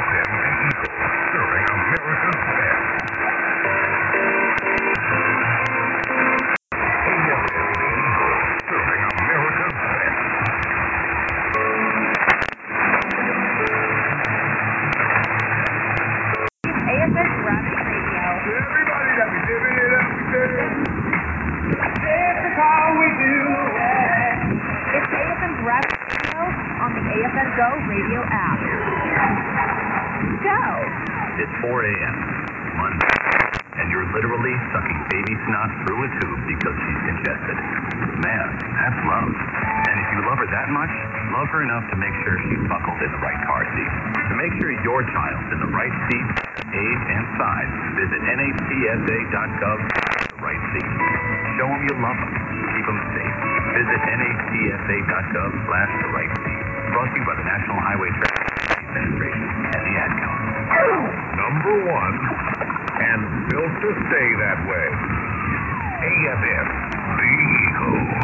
AFM The Eagle, serving America's best. AFM The Eagle, serving America's best. AFM Rabbit Radio. Everybody that be giving it up today. This is how we do it. It's AFM Rabbit Radio on the AFM Go radio app. Go. It's 4 a.m. Monday, and you're literally sucking baby snot through a tube because she's congested. Man, that's love. And if you love her that much, love her enough to make sure she's buckled in the right car seat. To make sure your child's in the right seat, age, and size, visit NHTSA.gov the right seat. Show them you love them. Keep them safe. Visit NHTSA.gov/the right seat. Brought to you by the National Highway Traffic Administration and the Ad Council. Number one, and built to stay that way. AFM The Eagle.